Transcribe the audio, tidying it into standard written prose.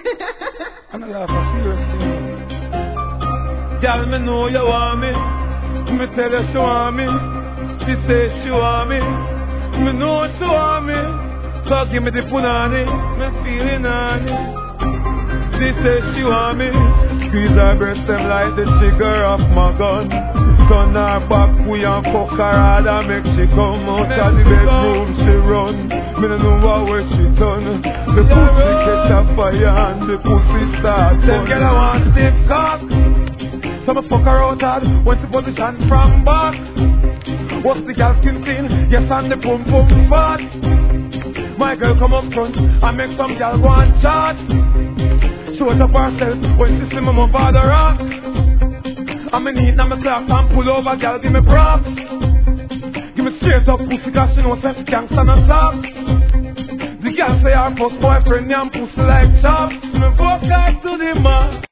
I'm not laughing seriously. Girl, me know you want me. Me tell her she want me. She say she want me. Me know she want me. So give me the punani. Me feeling on it. She say she want me. Squeeze her breast them like the trigger of my gun. Turn her back, we and fuck her hard and make she come out of the bedroom, she run. Me no know what she done. The pussy catch a fire and the pussy start. Them girl I want stiff cock, so me fuck her out hard when she position from back. What's the girl skin clean? Yes, and the pum pum fat. My girl come up front and make some girl go and chat. Show up herself when she see me my father rock. I'm in heat, now me clock and pull over, girl, give me props. Give me straight up pussy, cause she know self gangsta no stop. The girl say her first boyfriend, and pussy like chops. Me fuck her to the man.